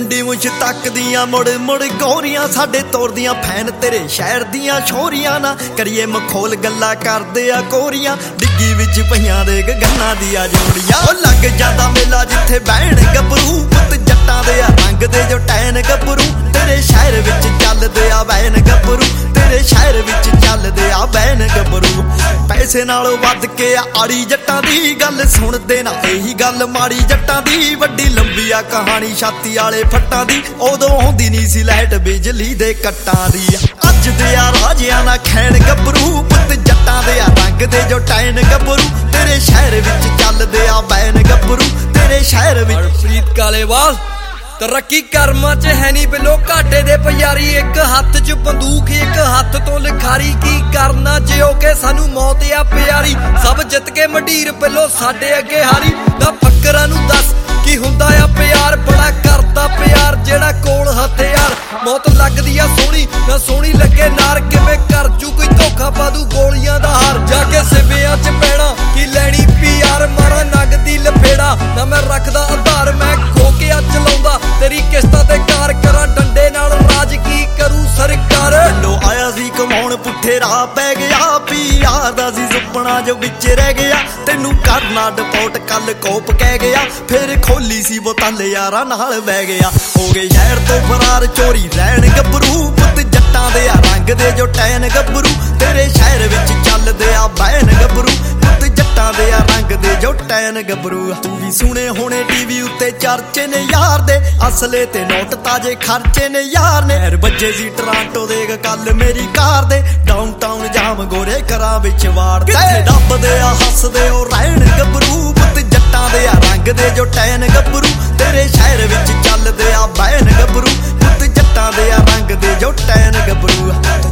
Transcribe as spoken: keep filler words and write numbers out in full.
ਮੁੰਡੀ ਮੁੱਛ ਤੱਕਦੀਆਂ ਮੁੜ ਮੁੜ ਗੋਰੀਆਂ ਸਾਡੇ ਤੋਰਦੀਆਂ ਫੈਨ ਤੇਰੇ ਸ਼ਹਿਰ ਦੀਆਂ ਛੋਰੀਆਂ ਨਾ ਕਰੀਏ ਮਖੌਲ ਗੱਲਾਂ ਕਰਦੇ ਆ ਕੋਰੀਆਂ ਡਿੱਗੀ ਵਿੱਚ ਪਈਆਂ ਦੇ ਗੰਨਾਂ ਦੀਆਂ ਜੋੜੀਆਂ ਉਹ ਲੱਗ ਜਾਂਦਾ ਮੇਲਾ ਜਿੱਥੇ ਬਹਿਣ ਗੱਭਰੂ ਪੁੱਤ ਜੱਟਾਂ ਦੇ ਆ ਰੰਗ ਦੇ ਜੋ ਟੈਨ ਗੱਭਰੂ ਤੇਰੇ ਸ਼ਹਿਰ ਵਿੱਚ ਚੱਲਦੇ ਆ ਬੈਨ ਗੱਭਰੂ ਤੇਰੇ ਸ਼ਹਿਰ ਵਿੱਚ ਚੱਲਦੇ ਆ ਬੈਨ ਗੱਭਰੂ ਪੈਸੇ ਨਾਲੋਂ ਵੱਧ ਕੇ ਆ ਆੜੀ ਜੱਟਾਂ ਦੀ ਗੱਲ ਸੁਣਦੇ ਨਾ ਇਹੀ ਗੱਲ ਮਾੜੀ ਜੱਟਾਂ ਦੀ ਵੱਡੀ ਲੰਬੀ ਆ ਕਹਾਣੀ ਛਾਤੀ ਵਾਲੇ ਫੱਟਾਂ ਦੀ ਉਦੋਂ ਆਉਂਦੀ ਨਹੀਂ ਸੀ ਲਾਈਟ ਬਿਜਲੀ ਦੇ ਕੱਟਾਂ ਦੀ ਅੱਜ ਦੇ ਆ ਰਾਜਿਆਂ ਨਾਲ ਖੈਣ ਗੱਭਰੂ ਪੁੱਤ ਜੱਟਾਂ ਦੇ ਆ ਰੰਗ ਦੇ ਜੋ ਟੈਨ ਗੱਭਰੂ ਤੇਰੇ ਸ਼ਹਿਰ ਵਿੱਚ ਚੱਲਦੇ ਆ ਬੈਨ ਗੱਭਰੂ ਤੇਰੇ ਸ਼ਹਿਰ ਵਿੱਚ ਫਰੀਦ ਕਾਲੇਵਾਲ ਤਰੱਕੀ ਕਰਮਾਂ ਚ ਹੈ ਨੀ ਬਿਲੋ ਘਾਟੇ ਦੇ ਪਿਆਰੀ ਇੱਕ ਹੱਥ ਚ ਬੰਦੂਕ ਇੱਕ ਹੱਥ ਤੋਂ ਲਿਖਾਰੀ ਕੀ ਕਰਨਾ ਜਿਉ ਕੇ ਸਾਨੂੰ ਮੌਤ ਆ ਪਿਆਰੀ ਸਭ ਜਿੱਤ ਕੇ ਮੰਡੀਰ ਬਿਲੋ ਸਾਡੇ ਅੱਗੇ ਹਾਰੀ ਦਾ ਫੱਕਰਾਂ ਨੂੰ ਦੱਸ ਕੀ ਹੁੰਦਾ ਆ ਪਿਆਰ ਬੜਾ ਕਰਦਾ ਪਿਆਰ ਜਿਹੜਾ ਕੋਲ ਹਥਿਆਰ ਮੌਤ ਲੱਗਦੀ ਆ ਸੋਹਣੀ ਨਾ ਸੋਹਣੀ ਲੱਗੇ ਨਾਰ ਕਿਵੇਂ ਕਰ ਜੂ ਕੋਈ ਧੋਖਾ ਪਾ ਦੂ ਗੋਲੀਆਂ ਦਾ ਹਾਰ ਜਾ ਕੇ ਸਿਵਿਆਂ ਚ ਪੈਣਾ ਕੀ ਲੈਣੀ ਪਿਆਰ ਮਾਰਾ ਨਗਦੀ ਲਪੇੜਾ ਨਾ ਮੈਂ ਰੱਖਦਾ ਆਧਾਰ ਮੈਂ ਖੋ ਕੇ ਆ ਚਲਾਉਂਦਾ ਤੇਰੀ ਕਿਸ਼ਤਾਂ ਤੇ ਕਾਰ ਕਰਾਂ ਡੰਡੇ ਨਾਲ ਰਾਜ ਕੀ ਕਰੂ ਸਰਕਾਰ ਪਿੰਡੋਂ ਆਇਆ ਸੀ ਕਮਾਉਣ ਪੁੱਠੇ ਰਾਹ ਪੈ ਗਿਆ ਪਿਆਰ ਦਾ ਸੀ ਸੁਪਨਾ ਜੋ ਵਿੱਚ ਰਹਿ ਗਿਆ ਤੈਨੂੰ ਕਰਨਾ ਡਿਪੋਰਟ ਕੱਲ ਕੋਪ ਕਹਿ ਗਿਆ ਫਿਰ ਖੋਲੀ ਸੀ ਬੋਤਲ ਯਾਰਾਂ ਨਾਲ ਬਹਿ ਗਿਆ ਹੋ ਗਏ ਸ਼ਹਿਰ ਤੋਂ ਫਰਾਰ ਚੋਰੀ ਰਹਿਣ ਗੱਭਰੂ ਪੁੱਤ ਜੱਟਾਂ ਦੇ ਆ ਰੰਗ ਦੇ ਜੋ ਟੈਨ ਗੱਭਰੂ ਤੇਰੇ ਸ਼ਹਿਰ ਵਿੱਚ ਚੱਲਦੇ ਆ ਬੈਨ ਗੱਭਰੂ ਪੁੱਤ ਜੱਟਾਂ ਦੇ ਆ ਰੰਗ ਦੇ ਜੋ ਟੈਨ ਗੱਭਰੂ ਤੂੰ ਵੀ ਸੁਣੇ ਹੋਣੇ ਟੀਵੀ ਉੱਤੇ ਚਰਚੇ ਨੇ ਯਾਰ ਦੇ ਅਸਲੇ ਤੇ ਨੋਟ ਤਾਜੇ ਖਰਚੇ ਨੇ ਯਾਰ ਨੇ ਹਰ ਬੱਜੇ ਸੀ ਟਰਾਂਟੋ ਦੇ ਕੱਲ ਮੇਰੀ ਕਾਰ ਦੇ ਡਾਊਨਟਾਊਨ ਜਾਮ ਗੋਰੇ ਘਰਾਂ ਵਿੱਚ ਵਾੜਦੇ ਡੱਬਦੇ ਆ ਹੱਸਦੇ ਉਹ ਰਹਿਣ ਗੱਭਰੂ ਪੁੱਤ ਜੱਟਾਂ ਦੇ ਆ ਰੰਗ ਦੇ ਜੋ ਟੈਨ ਗੱਭਰੂ ਤੇਰੇ ਸ਼ਹਿਰ ਵਿੱਚ ਚੱਲਦੇ ਆ ਬੈਨ ਗੱਭਰੂ ਪੁੱਤ ਜੱਟਾਂ ਦੇ ਆ ਰੰਗ ਦੇ ਜੋ ਟੈਨ ਗੱਭਰੂ